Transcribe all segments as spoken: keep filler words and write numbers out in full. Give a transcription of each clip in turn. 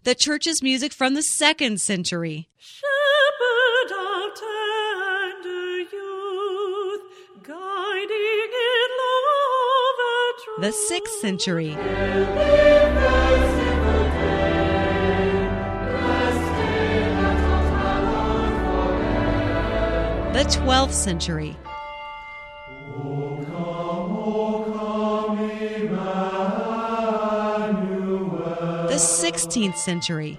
The church's music from the second century. Shepherd of tender youth, guiding in love and truth. The sixth century. The twelfth century. The sixteenth century.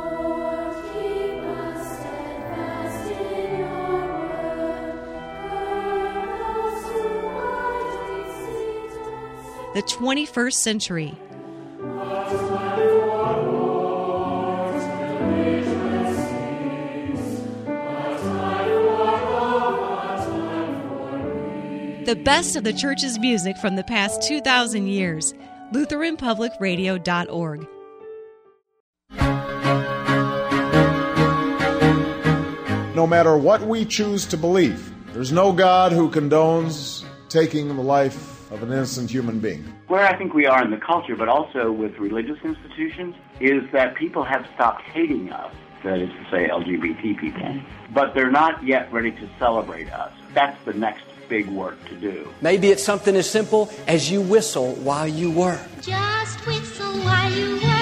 The twenty-first century. The best of the church's music from the past two thousand years. Lutheran Public Radio dot org. No matter what we choose to believe, there's no God who condones taking the life of an innocent human being. Where I think we are in the culture, but also with religious institutions, is that people have stopped hating us, that is to say L G B T people, but they're not yet ready to celebrate us. That's the next big work to do. Maybe it's something as simple as you whistle while you work. Just whistle while you work.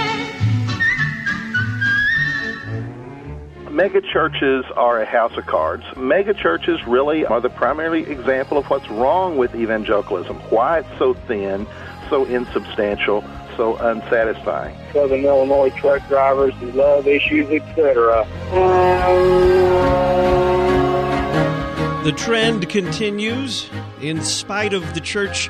Mega churches are a house of cards. Mega churches really are the primary example of what's wrong with evangelicalism. Why it's so thin, so insubstantial, so unsatisfying. Southern Illinois truck drivers who love issues, et cetera. The trend continues in spite of the church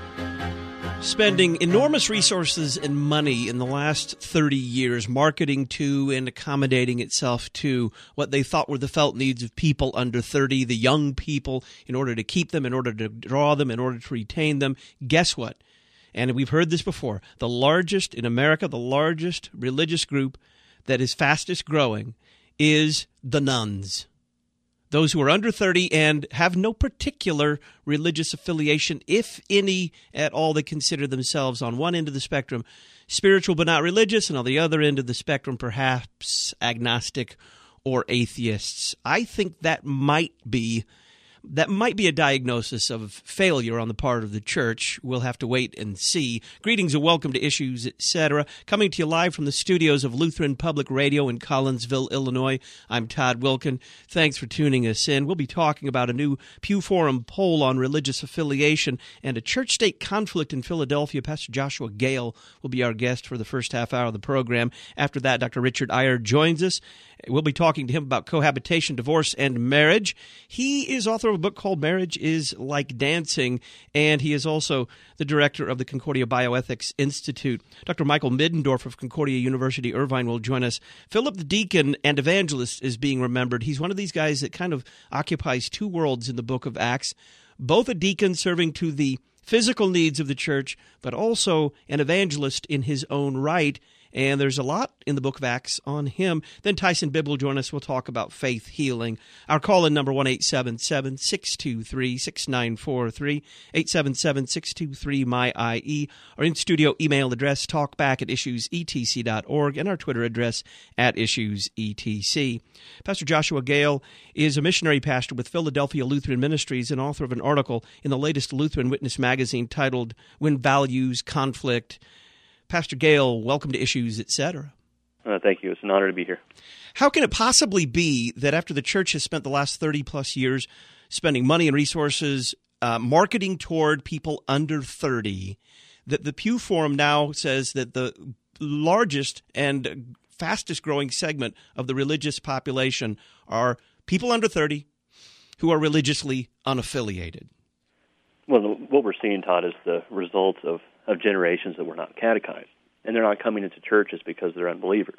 spending enormous resources and money in the last thirty years marketing to and accommodating itself to what they thought were the felt needs of people under thirty, the young people, in order to keep them, in order to draw them, in order to retain them. Guess what? And we've heard this before. The largest in America, the largest religious group that is fastest growing is the nuns. Those who are under thirty and have no particular religious affiliation, if any at all. They consider themselves on one end of the spectrum spiritual but not religious, and on the other end of the spectrum perhaps agnostic or atheists. I think that might be That might be a diagnosis of failure on the part of the church. We'll have to wait and see. Greetings and welcome to Issues, et cetera. Coming to you live from the studios of Lutheran Public Radio in Collinsville, Illinois. I'm Todd Wilkin. Thanks for tuning us in. We'll be talking about a new Pew Forum poll on religious affiliation and a church-state conflict in Philadelphia. Pastor Joshua Gale will be our guest for the first half hour of the program. After that, Doctor Richard Iyer joins us. We'll be talking to him about cohabitation, divorce, and marriage. He is author of a book called Marriage is Like Dancing, and he is also the director of the Concordia Bioethics Institute. Doctor Michael Middendorf of Concordia University, Irvine, will join us. Philip the Deacon and Evangelist is being remembered. He's one of these guys that kind of occupies two worlds in the book of Acts, both a deacon serving to the physical needs of the church, but also an evangelist in his own right. And there's a lot in the book of Acts on him. Then Tyson Bibb will join us. We'll talk about faith healing. Our call-in number, one eight seven seven, six two three, six nine four three, eight seven seven, six two three, M Y I E. Our in-studio email address, talkback at issues e t c dot org, and our Twitter address, at issues e t c. Pastor Joshua Gale is a missionary pastor with Philadelphia Lutheran Ministries and author of an article in the latest Lutheran Witness magazine titled When Values Conflict. Pastor Gale, welcome to Issues, et cetera. Uh, thank you. It's an honor to be here. How can it possibly be that after the church has spent the last thirty-plus years spending money and resources uh, marketing toward people under thirty, that the Pew Forum now says that the largest and fastest-growing segment of the religious population are people under thirty who are religiously unaffiliated? Well, what we're seeing, Todd, is the result of of generations that were not catechized. And they're not coming into churches because they're unbelievers.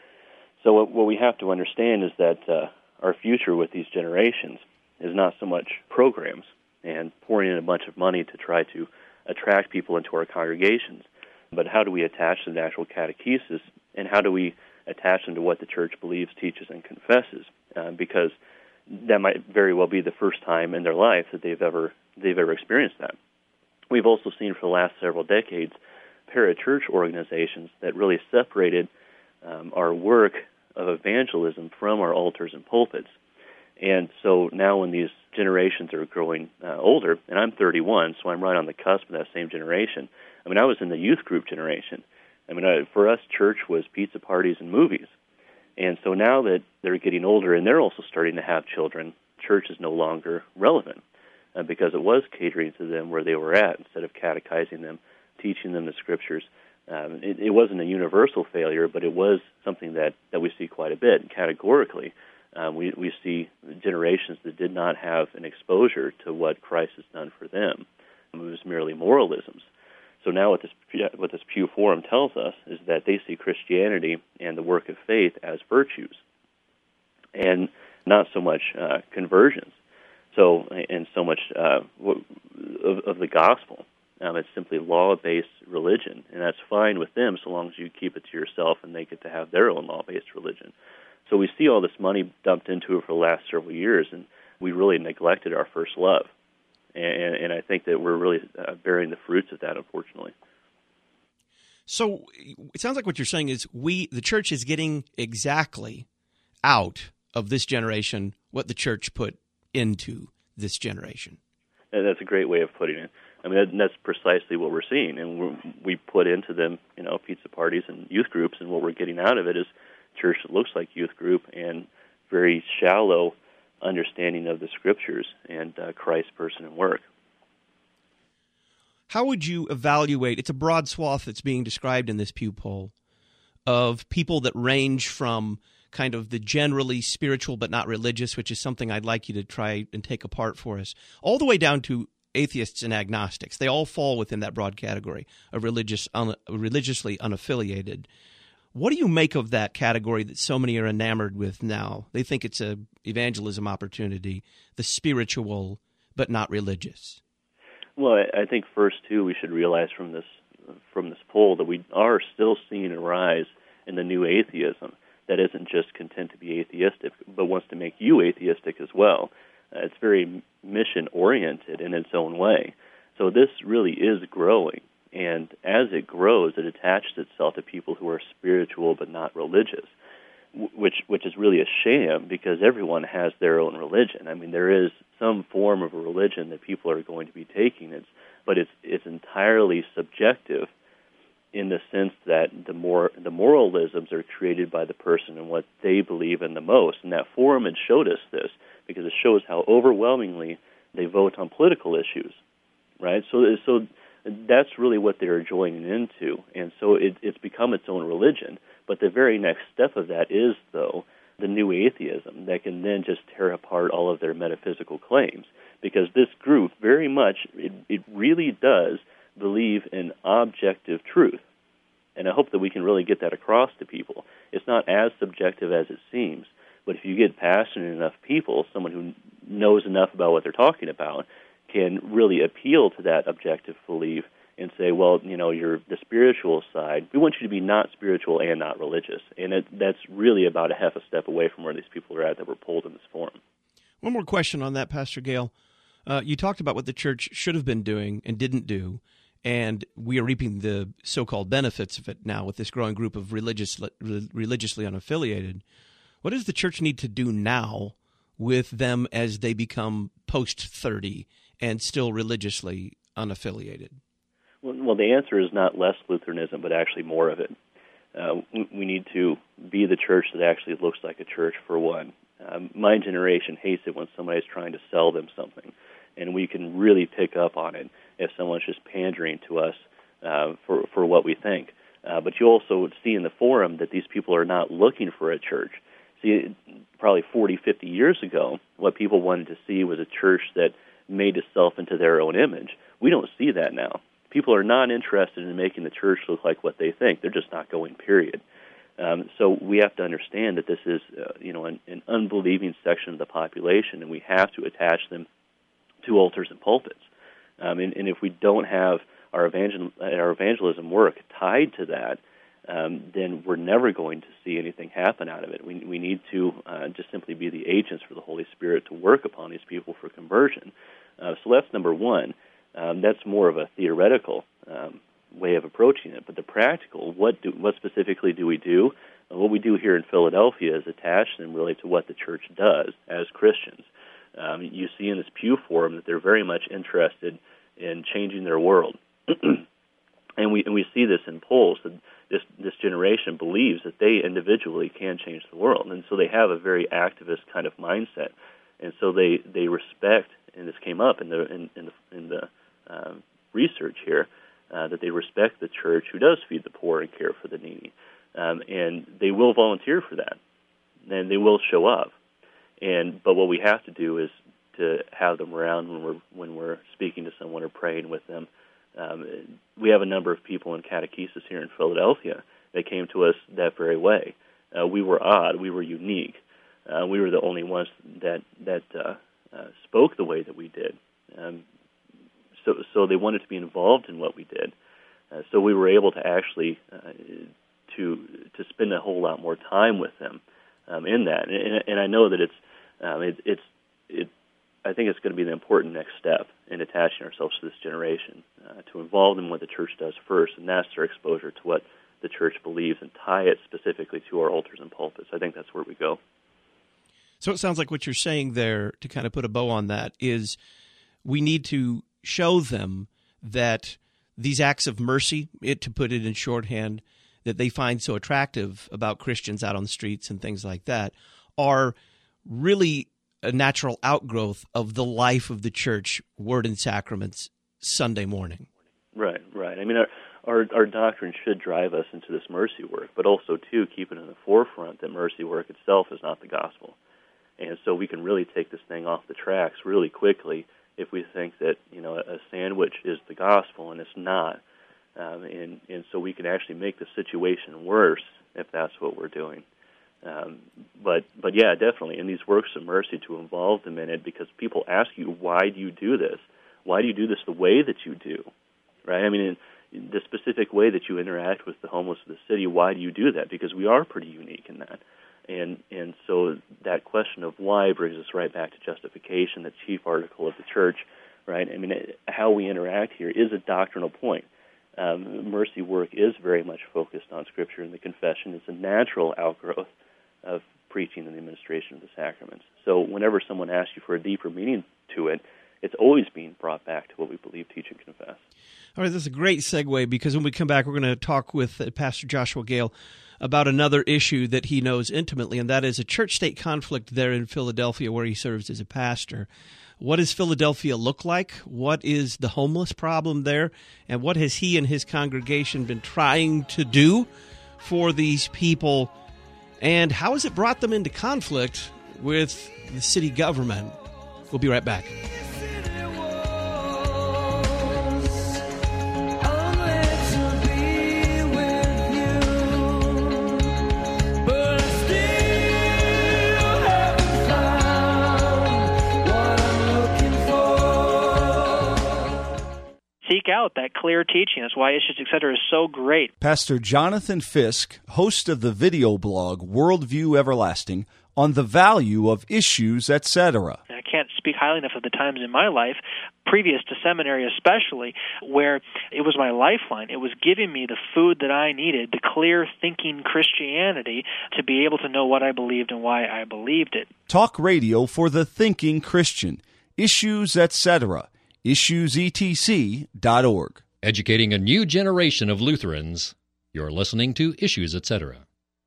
So what, what we have to understand is that uh, our future with these generations is not so much programs and pouring in a bunch of money to try to attract people into our congregations, but how do we attach them to actual catechesis, and how do we attach them to what the church believes, teaches, and confesses, uh, because that might very well be the first time in their life that they've ever they've ever experienced that. We've also seen for the last several decades parachurch organizations that really separated um, our work of evangelism from our altars and pulpits. And so now when these generations are growing uh, older, and I'm thirty-one, so I'm right on the cusp of that same generation. I mean, I was in the youth group generation. I mean, I, for us, church was pizza parties and movies. And so now that they're getting older and they're also starting to have children, church is no longer relevant uh, because it was catering to them where they were at instead of catechizing them, teaching them the Scriptures. Um, it, it wasn't a universal failure, but it was something that, that we see quite a bit. And categorically, um, we, we see generations that did not have an exposure to what Christ has done for them. It was merely moralisms. So now what this, what this Pew Forum tells us is that they see Christianity and the work of faith as virtues and not so much uh, conversions. So, and so much uh, of, of the gospel. Um, it's simply law-based religion, and that's fine with them so long as you keep it to yourself and they get to have their own law-based religion. So we see all this money dumped into it for the last several years, and we really neglected our first love. And, and I think that we're really uh, bearing the fruits of that, unfortunately. So it sounds like what you're saying is we, the church, is getting exactly out of this generation what the church put into this generation. And that's a great way of putting it. I mean, that, that's precisely what we're seeing, and we're, we put into them, you know, pizza parties and youth groups, and what we're getting out of it is church that looks like youth group and very shallow understanding of the Scriptures and uh, Christ's person and work. How would you evaluate, it's a broad swath that's being described in this Pew poll, of people that range from kind of the generally spiritual but not religious, which is something I'd like you to try and take apart for us, all the way down to atheists and agnostics. They all fall within that broad category of religious, un, religiously unaffiliated. What do you make of that category that so many are enamored with now? They think it's a evangelism opportunity, the spiritual but not religious. Well, I think first, too, we should realize from this from this poll that we are still seeing a rise in the new atheism that isn't just content to be atheistic, but wants to make you atheistic as well. Uh, it's very mission-oriented in its own way. So this really is growing. And as it grows, it attaches itself to people who are spiritual but not religious, which which is really a sham because everyone has their own religion. I mean, there is some form of a religion that people are going to be taking, it's, but it's it's entirely subjective in the sense that the more the moralisms are created by the person and what they believe in the most. And that forum had showed us this because it shows how overwhelmingly they vote on political issues, right? So so. That's really what they're joining into, and so it, it's become its own religion. But the very next step of that is, though, the new atheism that can then just tear apart all of their metaphysical claims, because this group very much, it, it really does believe in objective truth. And I hope that we can really get that across to people. It's not as subjective as it seems, but if you get passionate enough people, someone who knows enough about what they're talking about, can really appeal to that objective belief and say, well, you know, you're the spiritual side. We want you to be not spiritual and not religious. And it, that's really about a half a step away from where these people are at that were polled in this forum. One more question on that, Pastor Gale. Uh, you talked about what the church should have been doing and didn't do, and we are reaping the so-called benefits of it now with this growing group of religious, religiously unaffiliated. What does the church need to do now with them as they become post thirty and still religiously unaffiliated? Well, the answer is not less Lutheranism, but actually more of it. Uh, we need to be the church that actually looks like a church, for one. Um, my generation hates it when somebody's trying to sell them something, and we can really pick up on it if someone's just pandering to us uh, for, for what we think. Uh, but you also see in the forum that these people are not looking for a church. See, probably forty, fifty years ago, what people wanted to see was a church that made itself into their own image. We don't see that now. People are not interested in making the church look like what they think. They're just not going, period. Um, so we have to understand that this is, uh, you know, an, an unbelieving section of the population, and we have to attach them to altars and pulpits. Um, and, and if we don't have our, evangel- our evangelism work tied to that, um, then we're never going to see anything happen out of it. We, we need to uh, just simply be the agents for the Holy Spirit to work upon these people for conversion. Uh, so that's number one. Um, that's more of a theoretical um, way of approaching it. But the practical, what do, what specifically do we do? What we do here in Philadelphia is attach them really to what the church does as Christians. Um, you see in this Pew Forum that they're very much interested in changing their world. and we and we see this in polls, that this, this generation believes that they individually can change the world. And so they have a very activist kind of mindset. And so they, they respect, and this came up in the, in, in the, in the um, research here, uh, that they respect the church who does feed the poor and care for the needy. Um, and they will volunteer for that, and they will show up. And but what we have to do is to have them around when we're when we're speaking to someone or praying with them. Um, we have a number of people in catechesis here in Philadelphia that came to us that very way. Uh, we were odd. We were unique. Uh, we were the only ones that that uh, uh, spoke the way that we did. Um, so so they wanted to be involved in what we did. Uh, so we were able to actually uh, to to spend a whole lot more time with them um, in that. And, and I know that it's um, it, it's it. I think it's going to be the important next step in attaching ourselves to this generation, uh, to involve them in what the church does first, and that's their exposure to what the church believes, and tie it specifically to our altars and pulpits. I think that's where we go. So it sounds like what you're saying there, to kind of put a bow on that, is we need to show them that these acts of mercy, it, to put it in shorthand, that they find so attractive about Christians out on the streets and things like that, are really a natural outgrowth of the life of the church, Word and Sacraments, Sunday morning. Right, right. I mean, our, our our doctrine should drive us into this mercy work, but also, too, keep it in the forefront that mercy work itself is not the gospel. And so we can really take this thing off the tracks really quickly if we think that, you know, a sandwich is the gospel, and it's not. Um, and, and so we can actually make the situation worse if that's what we're doing. Um, but, but yeah, definitely, in these works of mercy, to involve them in it, because people ask you, why do you do this? Why do you do this the way that you do? Right? I mean, in the specific way that you interact with the homeless of the city, why do you do that? Because we are pretty unique in that. And and so that question of why brings us right back to justification, the chief article of the church, right? I mean, how we interact here is a doctrinal point. Um, mercy work is very much focused on Scripture, and the confession is a natural outgrowth of preaching and the administration of the sacraments. So whenever someone asks you for a deeper meaning to it, it's always being brought back to what we believe, teach, and confess. All right, this is a great segue, because when we come back, we're going to talk with Pastor Joshua Gale about another issue that he knows intimately, and that is a church-state conflict there in Philadelphia where he serves as a pastor. What does Philadelphia look like? What is the homeless problem there? And what has he and his congregation been trying to do for these people? And how has it brought them into conflict with the city government? We'll be right back. Seek out that clear teaching. That's why Issues, et cetera, is so great. Pastor Jonathan Fisk, host of the video blog Worldview Everlasting, on the value of Issues, et cetera. I can't speak highly enough of the times in my life, previous to seminary especially, where it was my lifeline. It was giving me the food that I needed, the clear thinking Christianity, to be able to know what I believed and why I believed it. Talk radio for the thinking Christian. Issues, et cetera. issues e t c dot org. Educating a new generation of Lutherans. You're listening to Issues, et cetera.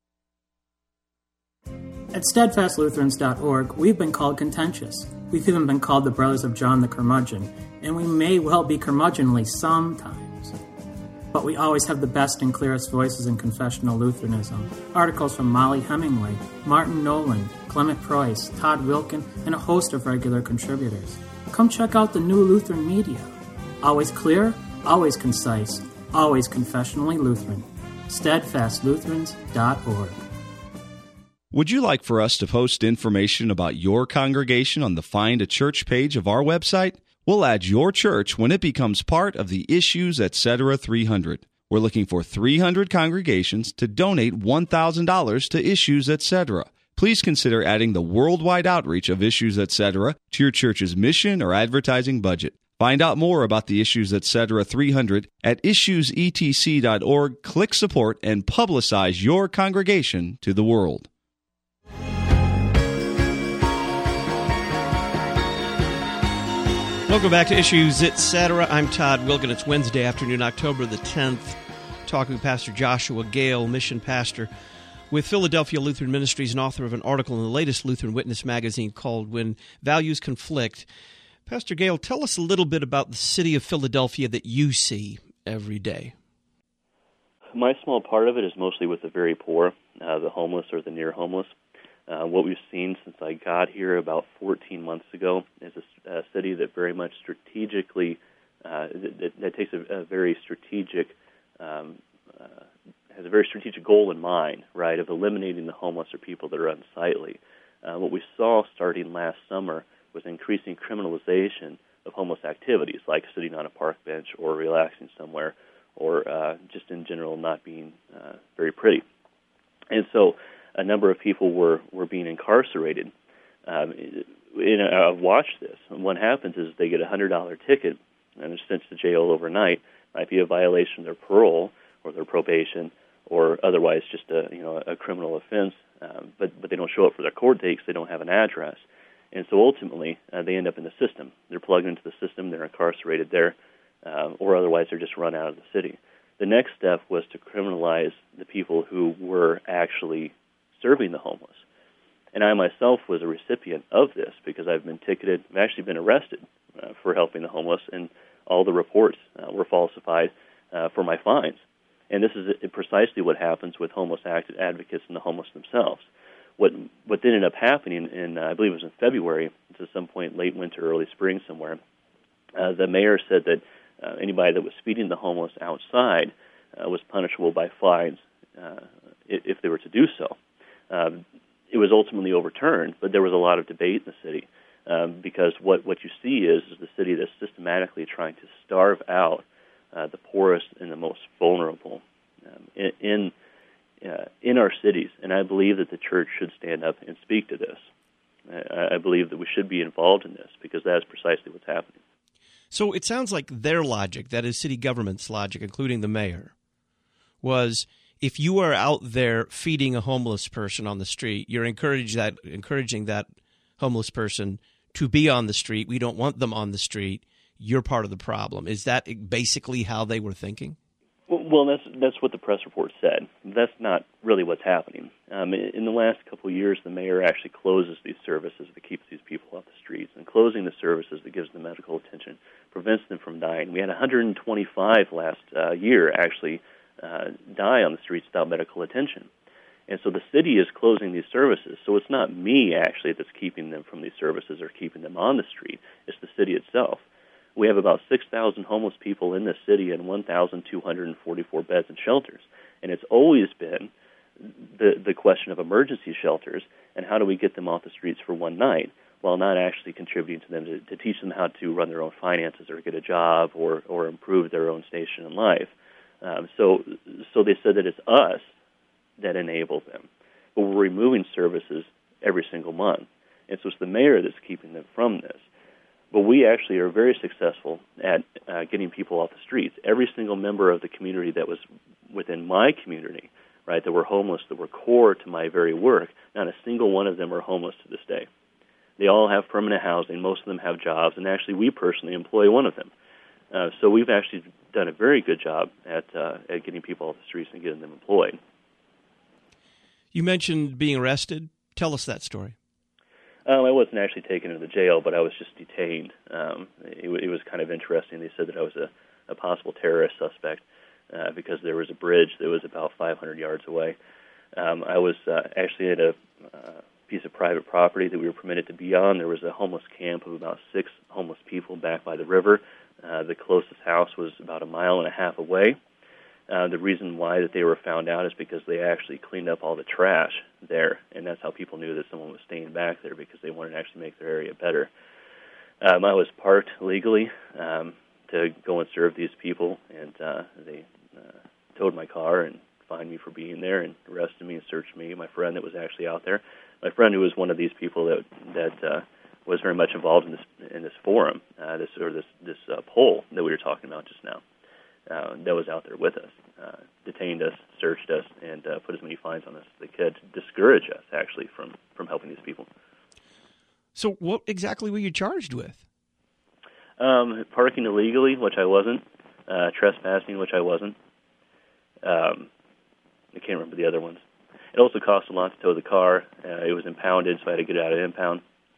At steadfast lutherans dot org, we've been called contentious. We've even been called the Brothers of John the Curmudgeon, and we may well be curmudgeonly sometimes. But we always have the best and clearest voices in confessional Lutheranism. Articles from Molly Hemingway, Martin Nolan, Clement Preuss, Todd Wilkin, and a host of regular contributors. Come check out the new Lutheran media. Always clear, always concise, always confessionally Lutheran. steadfast lutherans dot org. Would you like for us to post information about your congregation on the Find a Church page of our website? We'll add your church when it becomes part of the Issues, et cetera three hundred. We're looking for three hundred congregations to donate one thousand dollars to Issues, et cetera. Please consider adding the worldwide outreach of Issues, et cetera to your church's mission or advertising budget. Find out more about the Issues Etc. three hundred at issues e t c dot org. Click support and publicize your congregation to the world. Welcome back to Issues Etc. I'm Todd Wilken. It's Wednesday afternoon, October the tenth. Talking with Pastor Joshua Gale, mission pastor with Philadelphia Lutheran Ministries and author of an article in the latest Lutheran Witness magazine called When Values Conflict. Pastor Gale, tell us a little bit about the city of Philadelphia that you see every day. My small part of it is mostly with the very poor, uh, the homeless or the near homeless. Uh, what we've seen since I got here about fourteen months ago is a, a city that very much strategically, uh, that, that takes a, a very strategic, um, uh, has a very strategic goal in mind, right, of eliminating the homeless or people that are unsightly. Uh, what we saw starting last summer was increasing criminalization of homeless activities, like sitting on a park bench or relaxing somewhere, or uh, just in general not being uh, very pretty. And so a number of people were, were being incarcerated. Um, and I've watched this. And what happens is they get a one hundred dollars ticket and are sent to jail overnight. Might be a violation of their parole or their probation, or otherwise just a you know a criminal offense. Um, but but they don't show up for their court dates. They don't have an address, and so ultimately uh, they end up in the system. They're plugged into the system. They're incarcerated there, um, or otherwise they're just run out of the city. The next step was to criminalize the people who were actually serving the homeless. And I myself was a recipient of this because I've been ticketed. I've actually been arrested uh, for helping the homeless, and all the reports uh, were falsified uh, for my fines. And this is precisely what happens with homeless advocates and the homeless themselves. What what ended up happening in, uh, I believe it was in February, to some point late winter, early spring somewhere, uh, the mayor said that uh, anybody that was feeding the homeless outside uh, was punishable by fines uh, if they were to do so. Um, it was ultimately overturned, but there was a lot of debate in the city um, because what, what you see is, is the city that's systematically trying to starve out uh, the poorest and the most vulnerable um, in in, uh, in our cities. And I believe that the church should stand up and speak to this. I, I believe that we should be involved in this because that is precisely what's happening. So it sounds like their logic, that is city government's logic, including the mayor, was if you are out there feeding a homeless person on the street, you're encourage that, encouraging that homeless person to be on the street. We don't want them on the street. You're part of the problem. Is that basically how they were thinking? Well, well that's that's what the press report said. That's not really what's happening. Um, in the last couple of years, the mayor actually closes these services that keeps these people off the streets, and closing the services that gives them medical attention prevents them from dying. We had one hundred twenty-five last uh, year actually Uh, die on the streets without medical attention. And so the city is closing these services. So it's not me, actually, that's keeping them from these services or keeping them on the street. It's the city itself. We have about six thousand homeless people in this city and one thousand two hundred forty-four beds and shelters. And it's always been the, the question of emergency shelters and how do we get them off the streets for one night while not actually contributing to them to, to teach them how to run their own finances or get a job or, or improve their own station in life. Um, so so they said that it's us that enable them. But we're removing services every single month. And so it's the mayor that's keeping them from this. But we actually are very successful at uh, getting people off the streets. Every single member of the community that was within my community, right, that were homeless, that were core to my very work, not a single one of them are homeless to this day. They all have permanent housing. Most of them have jobs. And actually, we personally employ one of them. Uh, so we've actually done a very good job at uh, at getting people off the streets and getting them employed. You mentioned being arrested. Tell us that story. Um, I wasn't actually taken into the jail, but I was just detained. Um, it, it was kind of interesting. They said that I was a, a possible terrorist suspect uh, because there was a bridge that was about five hundred yards away. Um, I was uh, actually at a uh, piece of private property that we were permitted to be on. There was a homeless camp of about six homeless people back by the river. Uh, the closest house was about a mile and a half away. Uh, the reason why that they were found out is because they actually cleaned up all the trash there, and that's how people knew that someone was staying back there because they wanted to actually make their area better. Um, I was parked legally um, to go and serve these people, and uh, they uh, towed my car and fined me for being there and arrested me and searched me. My friend that was actually out there, my friend who was one of these people that that uh, was very much involved in this in this forum, uh, this or this this uh, poll that we were talking about just now. Uh, that was out there with us, uh, detained us, searched us, and uh, put as many fines on us as they could to discourage us, actually, from, from helping these people. So what exactly were you charged with? Um, parking illegally, which I wasn't. Uh, trespassing, which I wasn't. Um, I can't remember the other ones. It also cost a lot to tow the car. Uh, it was impounded, so I had to get it out of impound.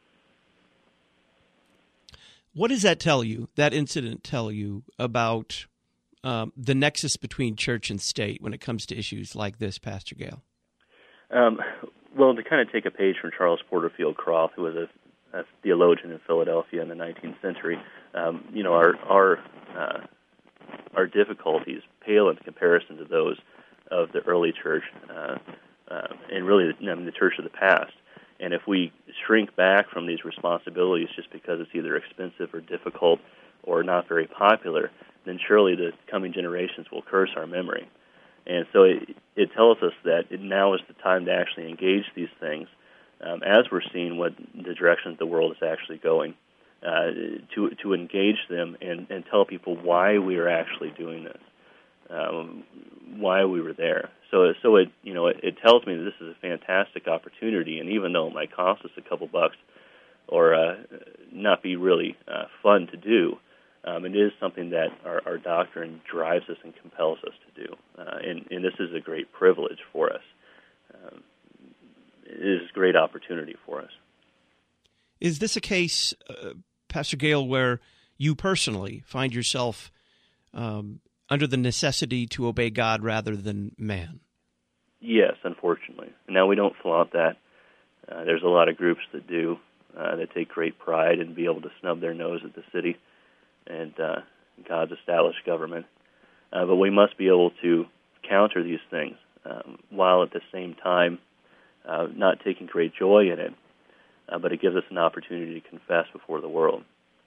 What does that tell you, that incident tell you about Um, the nexus between church and state when it comes to issues like this, Pastor Gale? Um, well, to kind of take a page from Charles Porterfield Croft, who was a, a theologian in Philadelphia in the nineteenth century, um, you know, our our uh, our difficulties pale in comparison to those of the early church, uh, uh, and really, I mean, the church of the past. And if we shrink back from these responsibilities just because it's either expensive or difficult or not very popular, then surely the coming generations will curse our memory. And so it, it tells us that it now is the time to actually engage these things um, as we're seeing what the direction that the world is actually going, uh, to to engage them and, and tell people why we are actually doing this, um, why we were there. So so it you know it, it tells me that this is a fantastic opportunity, and even though it might cost us a couple bucks or uh, not be really uh, fun to do, Um, it is something that our, our doctrine drives us and compels us to do, uh, and, and this is a great privilege for us. Um, it is a great opportunity for us. Is this a case, uh, Pastor Gale, where you personally find yourself um, under the necessity to obey God rather than man? Yes, unfortunately. Now, we don't flaunt that. Uh, there's a lot of groups that do, uh, that take great pride in being able to snub their nose at the city and uh, God's established government. Uh, but we must be able to counter these things um, while at the same time uh, not taking great joy in it, uh, but it gives us an opportunity to confess before the world.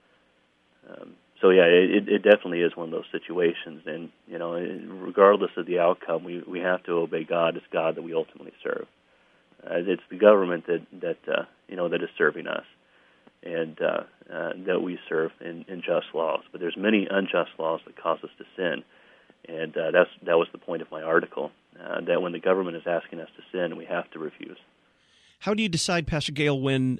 Um, so yeah, it, it definitely is one of those situations, and you know, regardless of the outcome, we, we have to obey God as God that we ultimately serve. Uh, it's the government that, that uh, you know, that is serving us, and uh, uh, that we serve in, in just laws. But there's many unjust laws that cause us to sin, and uh, that's that was the point of my article, uh, that when the government is asking us to sin, we have to refuse. How do you decide, Pastor Gale, when,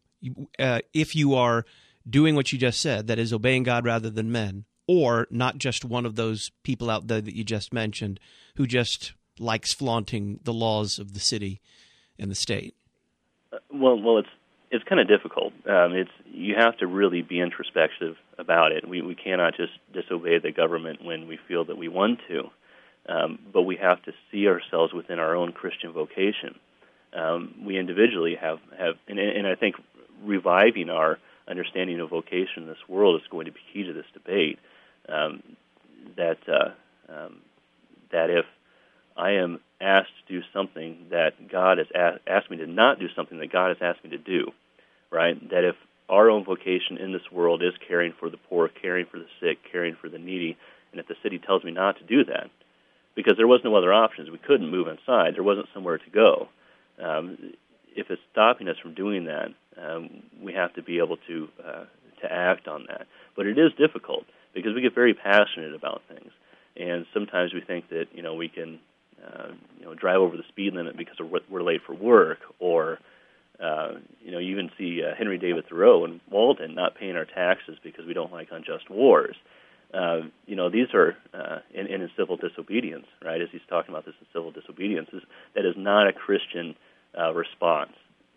uh, if you are doing what you just said, that is obeying God rather than men, or not just one of those people out there that you just mentioned who just likes flaunting the laws of the city and the state? Uh, well, well, it's It's kind of difficult. Um, it's you have to really be introspective about it. We we cannot just disobey the government when we feel that we want to, um, but we have to see ourselves within our own Christian vocation. Um, we individually have have, and, and I think reviving our understanding of vocation in this world is going to be key to this debate. Um, that uh, um, that if I am asked to do something that God has a- asked me to not do, something that God has asked me to do. Right? That if our own vocation in this world is caring for the poor, caring for the sick, caring for the needy, and if the city tells me not to do that, because there was no other options, we couldn't move inside, there wasn't somewhere to go. Um, if it's stopping us from doing that, um, we have to be able to uh, to act on that. But it is difficult because we get very passionate about things, and sometimes we think that you know we can uh, you know drive over the speed limit because we're late for work, or Uh, you know, you even see uh, Henry David Thoreau in Walden not paying our taxes because we don't like unjust wars. Uh, you know, these are, uh, in, in civil disobedience, right, as he's talking about this in civil disobedience, is, that is not a Christian uh, response.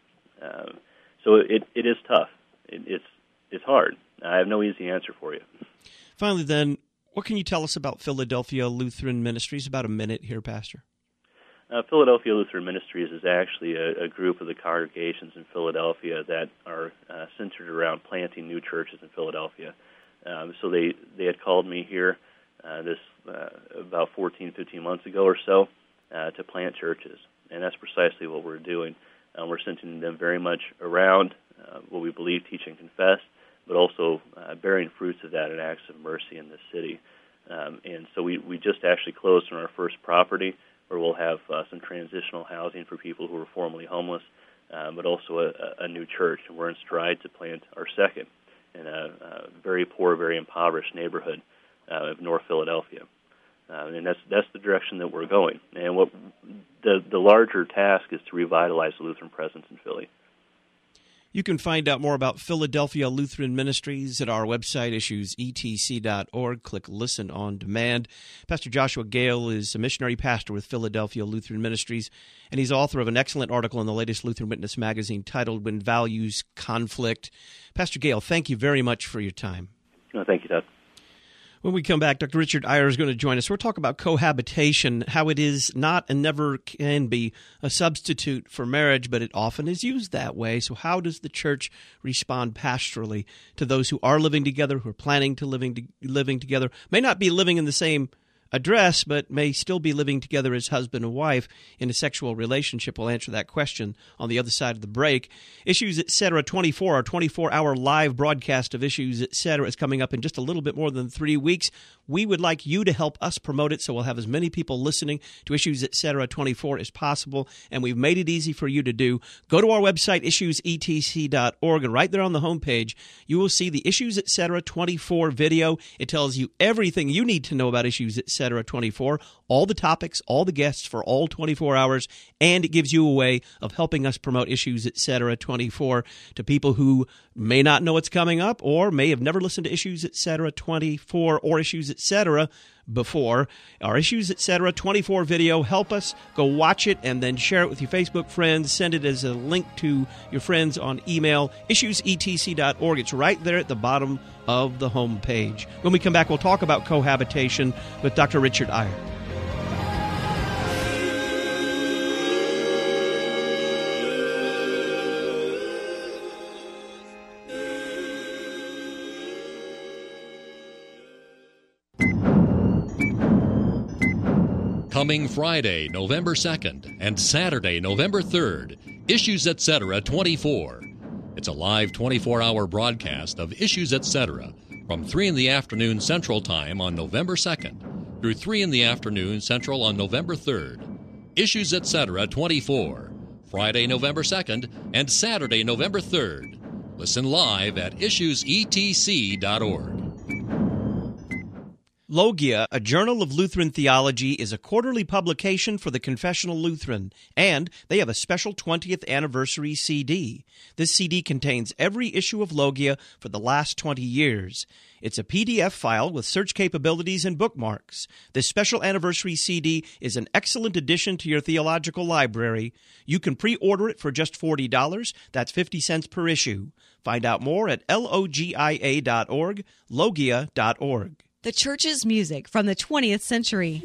Uh, so it, it is tough. It, it's, it's hard. I have no easy answer for you. Finally, then, what can you tell us about Philadelphia Lutheran Ministries? About a minute here, Pastor. Uh, Philadelphia Lutheran Ministries is actually a, a group of the congregations in Philadelphia that are uh, centered around planting new churches in Philadelphia. Um, so they, they had called me here uh, this uh, about fourteen, fifteen months ago or so uh, to plant churches, and that's precisely what we're doing. Uh, we're centering them very much around uh, what we believe, teach, and confess, but also uh, bearing fruits of that in acts of mercy in this city. Um, and so we, we just actually closed on our first property, where we'll have uh, some transitional housing for people who were formerly homeless. uh, but also a, a new church. And we're in stride to plant our second in a, a very poor, very impoverished neighborhood uh, of North Philadelphia. Uh, and that's that's the direction that we're going. And what the the larger task is to revitalize the Lutheran presence in Philly. You can find out more about Philadelphia Lutheran Ministries at our website, issues e t c dot org. Click Listen on Demand. Pastor Joshua Gale is a missionary pastor with Philadelphia Lutheran Ministries, and he's author of an excellent article in the latest Lutheran Witness magazine titled When Values Conflict. Pastor Gale, thank you very much for your time. No, thank you, Todd. When we come back, Doctor Richard Eyre is going to join us. We're talking about cohabitation, how it is not and never can be a substitute for marriage, but it often is used that way. So how does the church respond pastorally to those who are living together, who are planning to living to, living together, may not be living in the same address, but may still be living together as husband and wife in a sexual relationship? We'll answer that question on the other side of the break. Issues Etc. twenty-four, our twenty-four hour live broadcast of Issues Etc. is coming up in just a little bit more than three weeks. We would like you to help us promote it, so we'll have as many people listening to Issues Etc. twenty-four as possible, and we've made it easy for you to do. Go to our website, issues e t c dot org, and right there on the homepage, you will see the Issues Etc. twenty-four video. It tells you everything you need to know about Issues Etc. twenty-four, all the topics, all the guests for all twenty-four hours, and it gives you a way of helping us promote Issues Etc. twenty-four to people who may not know what's coming up or may have never listened to Issues Etc. twenty-four or Issues Etc. before. Our Issues Etc. twenty-four video, help us. Go watch it and then share it with your Facebook friends. Send it as a link to your friends on email, issues e t c dot org. It's right there at the bottom of the home page. When we come back, we'll talk about cohabitation with Doctor Richard Eyre. Coming Friday, November second, and Saturday, November third, Issues Etc. twenty-four. It's a live twenty-four hour broadcast of Issues Etc. from three in the afternoon Central Time on November second through three in the afternoon Central on November third. Issues Etc. twenty-four, Friday, November second, and Saturday, November third. Listen live at issues e t c dot org. Logia, a journal of Lutheran theology, is a quarterly publication for the Confessional Lutheran, and they have a special twentieth anniversary C D. This C D contains every issue of Logia for the last twenty years. It's a P D F file with search capabilities and bookmarks. This special anniversary C D is an excellent addition to your theological library. You can pre-order it for just forty dollars. That's fifty cents per issue. Find out more at logia dot org, logia dot org. The church's music from the twentieth century.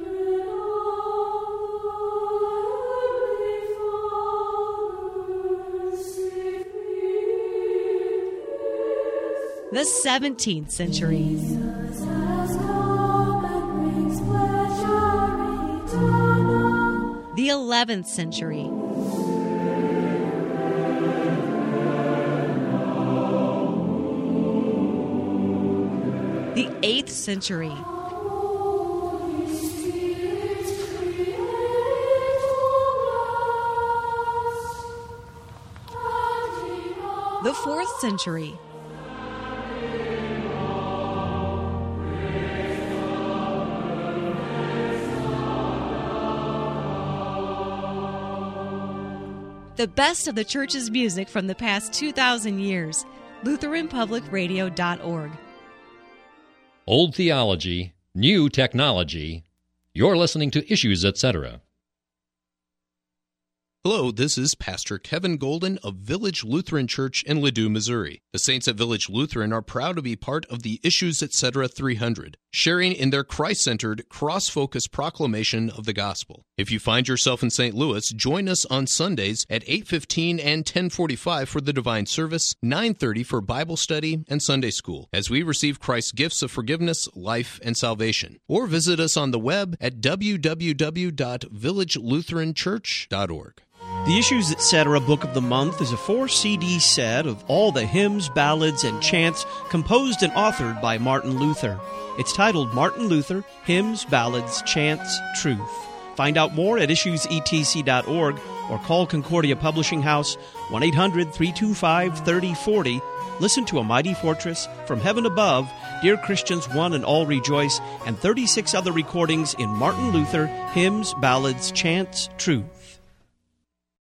The seventeenth century. The eleventh century. The eighth century. The fourth century. The best of the church's music from the past two thousand years. Lutheran Public Radio dot org. Old theology, new technology. You're listening to Issues Etc. Hello, this is Pastor Kevin Golden of Village Lutheran Church in Ladue, Missouri. The saints at Village Lutheran are proud to be part of the Issues Etc. three hundred, sharing in their Christ-centered, cross-focused proclamation of the gospel. If you find yourself in Saint Louis, join us on Sundays at eight fifteen and ten forty-five for the Divine Service, nine thirty for Bible study and Sunday school, as we receive Christ's gifts of forgiveness, life, and salvation. Or visit us on the web at w w w dot village lutheran church dot org. The Issues Etc. Book of the Month is a four C D set of all the hymns, ballads, and chants composed and authored by Martin Luther. It's titled Martin Luther, Hymns, Ballads, Chants, Truth. Find out more at issues e t c dot org or call Concordia Publishing House one eight hundred three two five three oh four oh. Listen to A Mighty Fortress, From Heaven Above, Dear Christians One and All Rejoice, and thirty-six other recordings in Martin Luther, hymns, ballads, chants, truth.